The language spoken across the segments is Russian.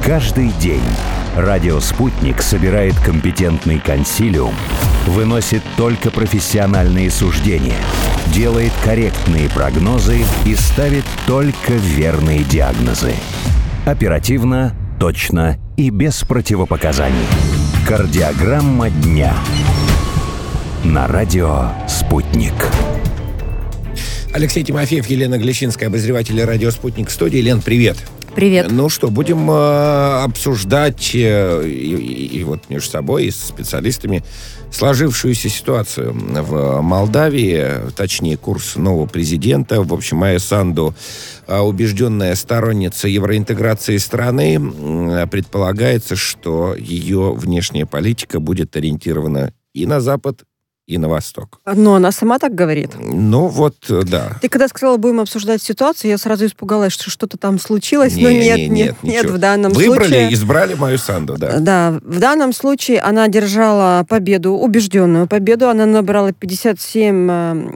Каждый день радио «Спутник» собирает компетентный консилиум, выносит только профессиональные суждения, делает корректные прогнозы и ставит только верные диагнозы. Оперативно, точно и без противопоказаний. Кардиограмма дня. На радио «Спутник». Алексей Тимофеев, Елена Глещинская, обозреватель радио «Спутник» в студии. Лен, привет. Привет. Ну что, будем обсуждать и вот между собой, и с специалистами сложившуюся ситуацию в Молдавии, точнее, курс нового президента. В общем, Майя Санду, убежденная сторонница евроинтеграции страны, предполагается, что ее внешняя политика будет ориентирована и на Запад, и на восток. Но она сама так говорит. Ну вот, да. Ты когда сказала, будем обсуждать ситуацию, я сразу испугалась, что что-то там случилось. Но нет, в данном случае... Выбрали, избрали Майю Санду, да. Да, в данном случае она одержала победу, убежденную победу. Она набрала 57%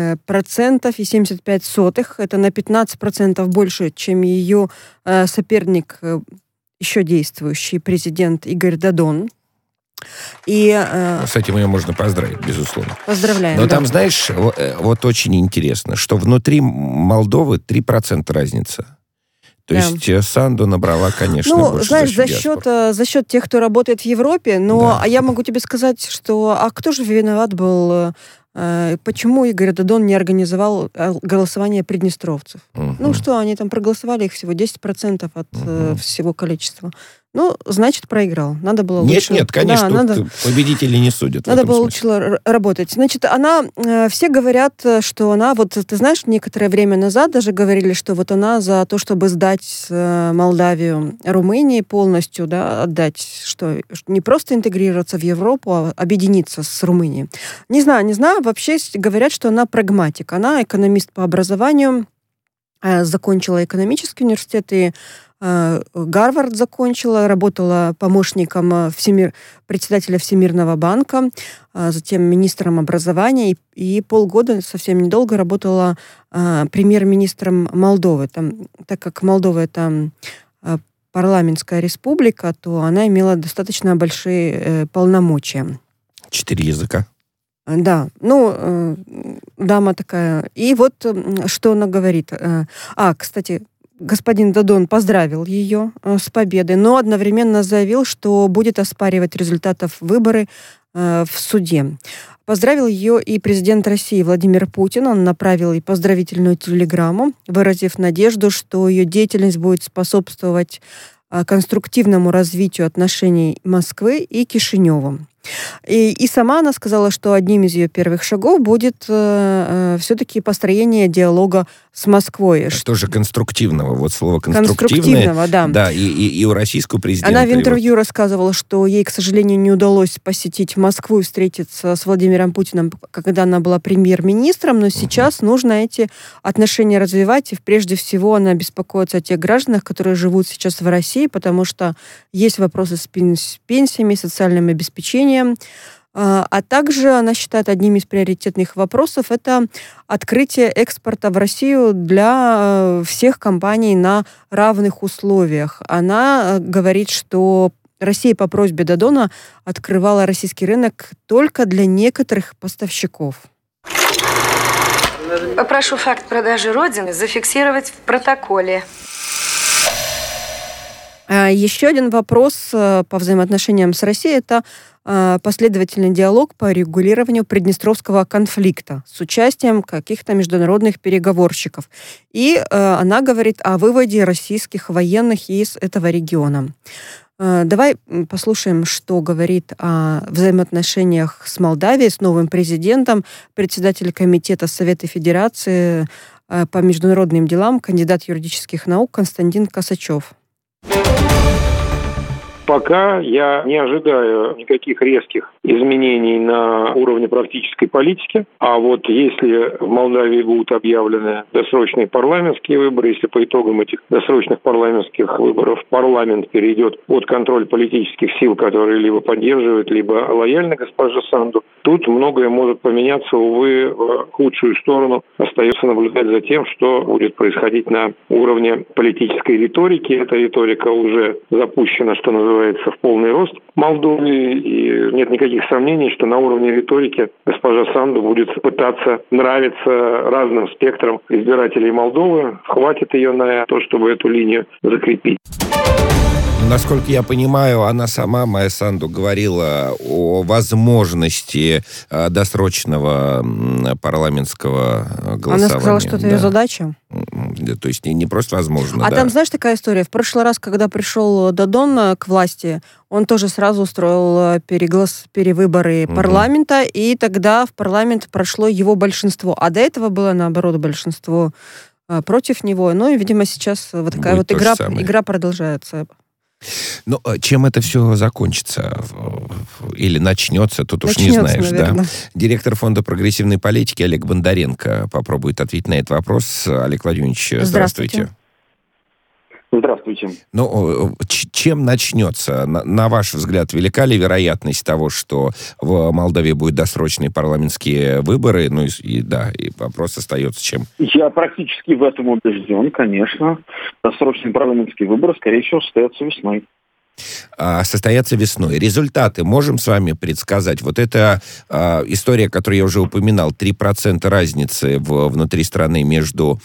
и 75 сотых. Это на 15% больше, чем ее соперник, еще действующий президент Игорь Додон. И, с этим ее можно поздравить, безусловно. Поздравляем. Но там, знаешь, вот очень интересно, что внутри Молдовы 3% разница. То есть Санду набрала, конечно, больше. Знаешь, за счет тех, кто работает в Европе, но я могу тебе сказать, что кто же виноват был, почему Игорь Додон не организовал голосование приднестровцев? Ну что, они там проголосовали, их всего 10% от всего количества. Ну, значит, проиграл. Надо было лучше... Нет, конечно, тут победители не судят. Надо было лучше работать. Значит, все говорят, что она, вот ты знаешь, некоторое время назад даже говорили, что вот она за то, чтобы сдать Молдавию Румынии полностью, да, отдать, что не просто интегрироваться в Европу, а объединиться с Румынией. Не знаю, вообще говорят, что она прагматик. Она экономист по образованию, закончила экономический университет и Гарвард закончила, работала помощником председателя Всемирного банка, затем министром образования и полгода, совсем недолго, работала премьер-министром Молдовы. Так как Молдова это парламентская республика, то она имела достаточно большие полномочия. 4 языка. Да, дама такая. И вот что она говорит. Кстати, господин Додон поздравил ее с победой, но одновременно заявил, что будет оспаривать результатов выборов в суде. Поздравил ее и президент России Владимир Путин. Он направил ей поздравительную телеграмму, выразив надежду, что ее деятельность будет способствовать конструктивному развитию отношений Москвы и Кишинева. И сама она сказала, что одним из ее первых шагов будет все-таки построение диалога с Москвой. Тоже конструктивного. Вот слово конструктивное. Да. Да, и у российского президента. Она в интервью рассказывала, что ей, к сожалению, не удалось посетить Москву и встретиться с Владимиром Путиным, когда она была премьер-министром, но сейчас нужно эти отношения развивать, и прежде всего она беспокоится о тех гражданах, которые живут сейчас в России, потому что есть вопросы с пенсиями, социальным обеспечением. А также она считает одним из приоритетных вопросов это открытие экспорта в Россию для всех компаний на равных условиях. Она говорит, что Россия по просьбе Додона открывала российский рынок только для некоторых поставщиков. Попрошу факт продажи Родины зафиксировать в протоколе. Еще один вопрос по взаимоотношениям с Россией – это последовательный диалог по регулированию приднестровского конфликта с участием каких-то международных переговорщиков. И она говорит о выводе российских военных из этого региона. Давай послушаем, что говорит о взаимоотношениях с Молдавией, с новым президентом, председатель комитета Совета Федерации по международным делам, кандидат юридических наук Константин Косачев. Пока я не ожидаю никаких резких изменений на уровне практической политики. А вот если в Молдавии будут объявлены досрочные парламентские выборы, если по итогам этих досрочных парламентских выборов парламент перейдет под контроль политических сил, которые либо поддерживают, либо лояльны госпоже Санду, тут многое может поменяться, увы, в худшую сторону. Остается наблюдать за тем, что будет происходить на уровне политической риторики. Эта риторика уже запущена, что называется, в полный рост в Молдове, и нет никаких сомнений, что на уровне риторики госпожа Санду будет пытаться нравиться разным спектрам избирателей Молдовы. Хватит ее на то, чтобы эту линию закрепить. Насколько я понимаю, она сама, Майя Санду, говорила о возможности досрочного парламентского голосования. Она сказала, что это ее задача? То есть не просто возможно, там, знаешь, такая история. В прошлый раз, когда пришел Дадон к власти, он тоже сразу устроил перевыборы парламента, и тогда в парламент прошло его большинство. А до этого было, наоборот, большинство против него. Ну и, видимо, сейчас вот такая вот игра продолжается. Ну, чем это все закончится? Или начнется, тут уж не знаешь, наверное. Да? Директор Фонда прогрессивной политики Олег Бондаренко попробует ответить на этот вопрос. Олег Владимирович, здравствуйте. Здравствуйте. Ну, чем начнется? На ваш взгляд, велика ли вероятность того, что в Молдавии будут досрочные парламентские выборы? Ну, и вопрос остается чем? Я практически в этом убежден, конечно. Досрочные парламентские выборы, скорее всего, состоятся весной. Состоятся весной. Результаты можем с вами предсказать? Вот эта история, которую я уже упоминал, 3% разницы внутри страны между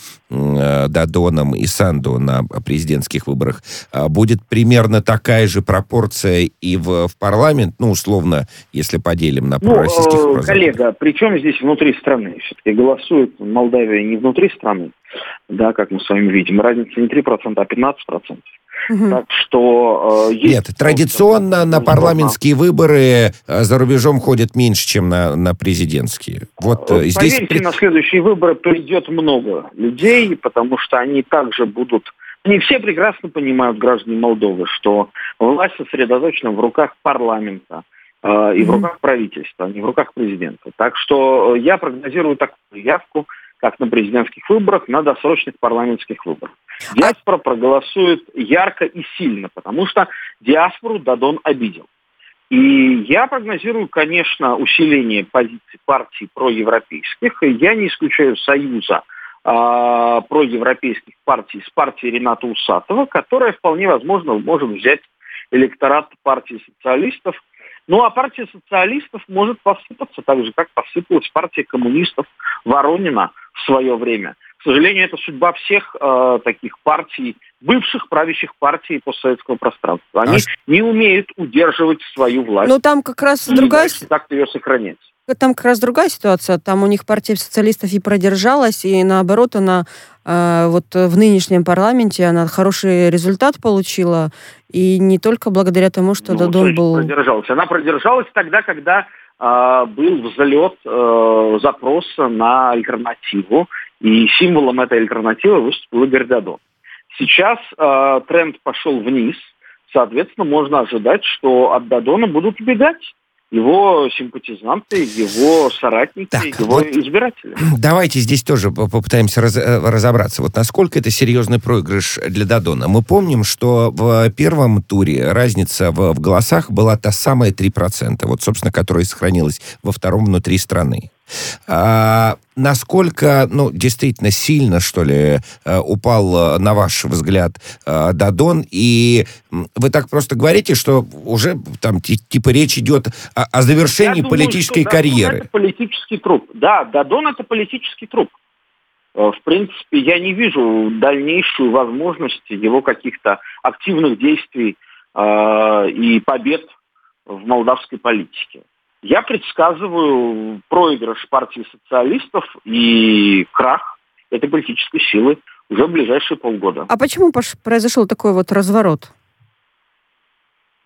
Дадоном и Санду на президентских выборах. Будет примерно такая же пропорция и в парламент? Ну, условно, если поделим на пророссийских... Коллега, при чем здесь внутри страны? Все-таки голосует Молдавия не внутри страны, да, как мы с вами видим. Разница не 3%, а 15%. Так что... Нет, традиционно на парламентские выборы за рубежом ходят меньше, чем на президентские. Вот поверьте, здесь... на следующие выборы придет много людей, потому что они также будут... Они все прекрасно понимают, граждане Молдовы, что власть сосредоточена в руках парламента и в руках правительства, а не в руках президента. Так что я прогнозирую такую явку, как на президентских выборах, на досрочных парламентских выборах. Диаспора проголосует ярко и сильно, потому что диаспору Дадон обидел. И я прогнозирую, конечно, усиление позиций партий проевропейских. Я не исключаю союза проевропейских партий с партией Рената Усатова, которая вполне возможно может взять электорат партии социалистов. Ну, а партия социалистов может посыпаться, так же, как посыпалась партия коммунистов Воронина в свое время. К сожалению, это судьба всех таких партий, бывших правящих партий постсоветского пространства. Они не умеют удерживать свою власть. Но там как раз другая... Так-то ее сохранять. Там как раз другая ситуация. Там у них партия социалистов и продержалась, и наоборот, она вот в нынешнем парламенте она хороший результат получила, и не только благодаря тому, что Дадон был... Продержалась. Она продержалась тогда, когда был взлет запроса на альтернативу, и символом этой альтернативы выступил Игорь Дадон. Сейчас тренд пошел вниз, соответственно, можно ожидать, что от Дадона будут убегать его симпатизанты, его соратники, его избиратели. Давайте здесь тоже попытаемся разобраться. Вот насколько это серьезный проигрыш для Дадона. Мы помним, что в первом туре разница в голосах была та самая 3%, вот, собственно, которая сохранилась во втором внутри страны. Насколько, действительно сильно, что ли, упал, на ваш взгляд, Дадон? И вы так просто говорите, что уже там типа речь идет о завершении политической карьеры. Это политический труп. Да, Дадон это политический труп. В принципе, я не вижу дальнейшую возможность его каких-то активных действий и побед в молдавской политике. Я предсказываю проигрыш партии социалистов и крах этой политической силы уже в ближайшие полгода. А почему произошел такой вот разворот?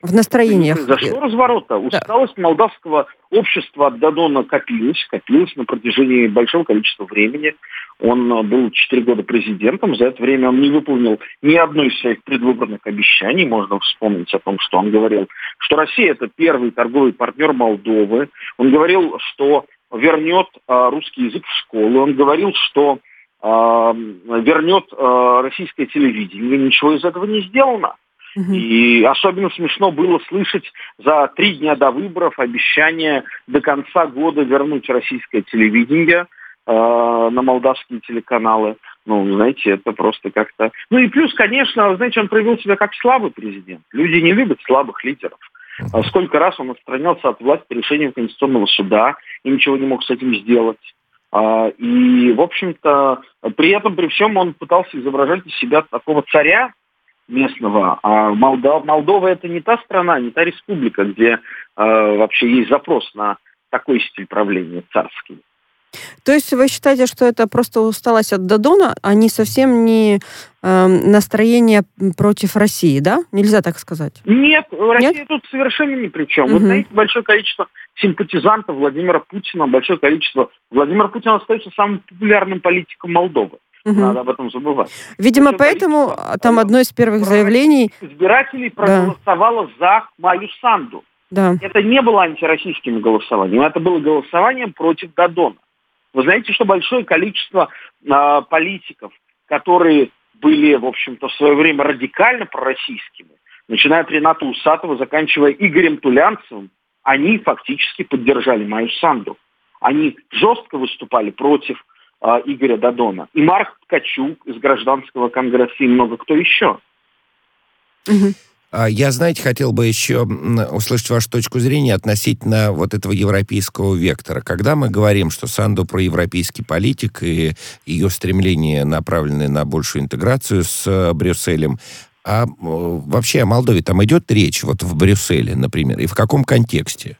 В настроениях. Не произошло разворота. Усталость молдавского общества от Додона копилась на протяжении большого количества времени. Он был 4 года президентом. За это время он не выполнил ни одной из своих предвыборных обещаний. Можно вспомнить о том, что он говорил, что Россия – это первый торговый партнер Молдовы. Он говорил, что вернет русский язык в школы. Он говорил, что вернет российское телевидение. Ничего из этого не сделано. И особенно смешно было слышать за 3 дня до выборов обещание до конца года вернуть российское телевидение на молдавские телеканалы. Ну, знаете, это просто как-то... Ну и плюс, конечно, знаете, он проявил себя как слабый президент. Люди не любят слабых лидеров. Сколько раз он отстранялся от власти решением Конституционного суда и ничего не мог с этим сделать. И, в общем-то, при этом, при всем, он пытался изображать из себя такого царя местного. А Молдова это не та страна, не та республика, где вообще есть запрос на такой стиль правления царский. То есть вы считаете, что это просто усталость от Додона, а не совсем не настроение против России, да? Нельзя так сказать? Нет, Россия тут совершенно ни при чем. Вы знаете, большое количество симпатизантов Владимира Путина, большое количество... Владимир Путин остается самым популярным политиком Молдовы. Надо об этом забывать. Видимо, поэтому там одно из первых заявлений... Избирателей проголосовало за Майю Санду. Да. Это не было антироссийским голосованием, это было голосованием против Додона. Вы знаете, что большое количество политиков, которые были, в общем-то, в свое время радикально пророссийскими, начиная от Рената Усатова, заканчивая Игорем Тулянцевым, они фактически поддержали Майю Санду. Они жестко выступали против Игоря Додона. И Марк Ткачук из Гражданского конгресса, и много кто еще. Я, знаете, хотел бы еще услышать вашу точку зрения относительно вот этого европейского вектора. Когда мы говорим, что Санду проевропейский политик и ее стремление направлены на большую интеграцию с Брюсселем, а вообще о Молдове там идет речь вот в Брюсселе, например, и в каком контексте?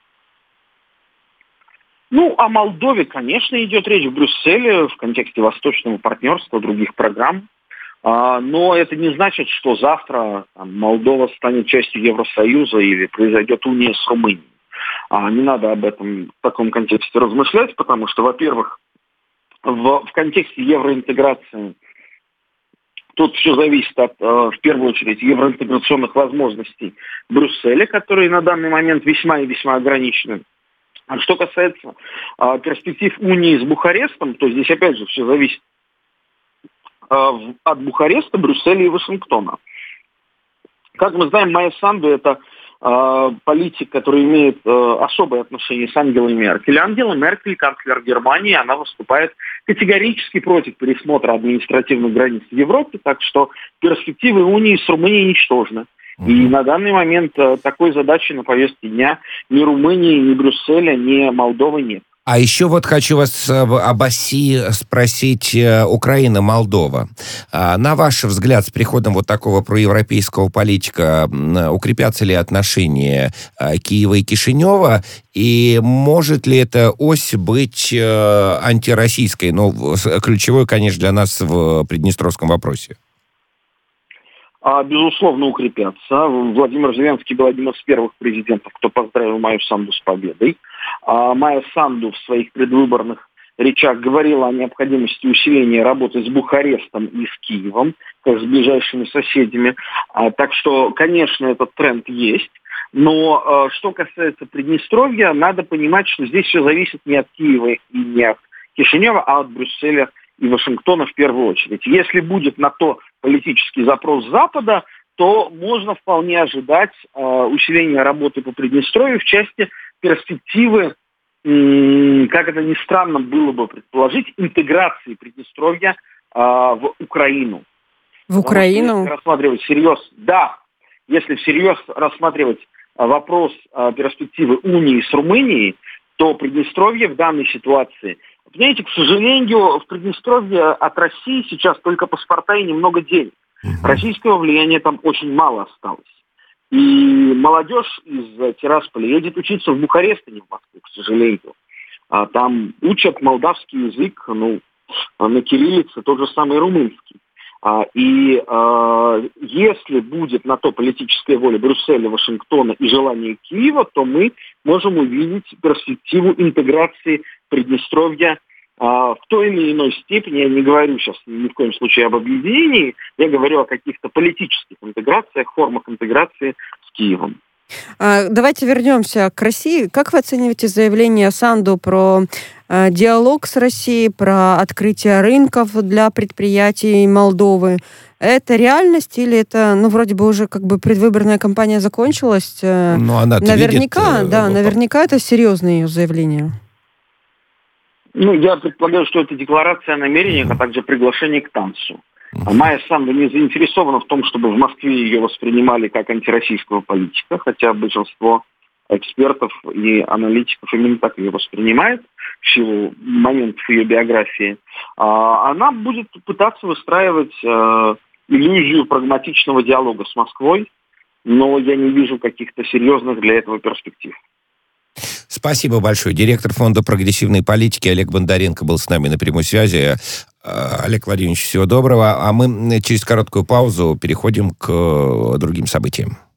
Ну, о Молдове, конечно, идет речь в Брюсселе в контексте восточного партнерства, других программ. Но это не значит, что завтра Молдова станет частью Евросоюза или произойдет уния с Румынией. Не надо об этом в таком контексте размышлять, потому что, во-первых, в контексте евроинтеграции тут все зависит от, в первую очередь, евроинтеграционных возможностей Брюсселя, которые на данный момент весьма и весьма ограничены. А что касается перспектив унии с Бухарестом, то здесь опять же все зависит от Бухареста, Брюсселя и Вашингтона. Как мы знаем, Майя Санду – это политик, который имеет особое отношение с Ангелой Меркель. Ангела Меркель, канцлер Германии, она выступает категорически против пересмотра административных границ в Европе, так что перспективы унии с Румынией ничтожны. И на данный момент такой задачи на повестке дня ни Румынии, ни Брюсселя, ни Молдовы нет. А еще вот хочу вас об оси спросить Украина, Молдова. На ваш взгляд, с приходом вот такого проевропейского политика укрепятся ли отношения Киева и Кишинева? И может ли эта ось быть антироссийской? Ну, ключевой, конечно, для нас в приднестровском вопросе. Безусловно, укрепятся. Владимир Зеленский был одним из первых президентов, кто поздравил Майю Санду с победой. Майя Санду в своих предвыборных речах говорила о необходимости усиления работы с Бухарестом и с Киевом, как с ближайшими соседями. Так что, конечно, этот тренд есть. Но что касается Приднестровья, надо понимать, что здесь все зависит не от Киева и не от Кишинева, а от Брюсселя и Вашингтона в первую очередь. Если будет на то политический запрос Запада, то можно вполне ожидать усиления работы по Приднестровью в части перспективы, как это ни странно было бы предположить, интеграции Приднестровья в Украину. В Украину? Если рассматривать если всерьез рассматривать вопрос перспективы унии с Румынией, то Приднестровье в данной ситуации... Понимаете, к сожалению, в Приднестровье от России сейчас только паспорта и немного денег. Российского влияния там очень мало осталось. И молодежь из Тирасполя едет учиться в Бухарест, а не в Москву, к сожалению. Там учат молдавский язык, на кириллице, тот же самый румынский. Если будет на то политическая воля Брюсселя, Вашингтона и желание Киева, то мы можем увидеть перспективу интеграции Приднестровья в той или иной степени. Я не говорю сейчас ни в коем случае об объединении, я говорю о каких-то политических интеграциях, формах интеграции с Киевом. Давайте вернемся к России. Как вы оцениваете заявление Санду про диалог с Россией, про открытие рынков для предприятий Молдовы? Это реальность или это, вроде бы уже предвыборная кампания закончилась? Но она наверняка, наверняка это серьезное ее заявление. Я предполагаю, что это декларация о намерениях, а также приглашение к танцу. Майя Санду не заинтересована в том, чтобы в Москве ее воспринимали как антироссийского политика, хотя большинство экспертов и аналитиков именно так ее воспринимает в силу моментов ее биографии. Она будет пытаться выстраивать иллюзию прагматичного диалога с Москвой, но я не вижу каких-то серьезных для этого перспектив. Спасибо большое. Директор Фонда прогрессивной политики Олег Бондаренко был с нами на прямой связи. Олег Владимирович, всего доброго. А мы через короткую паузу переходим к другим событиям.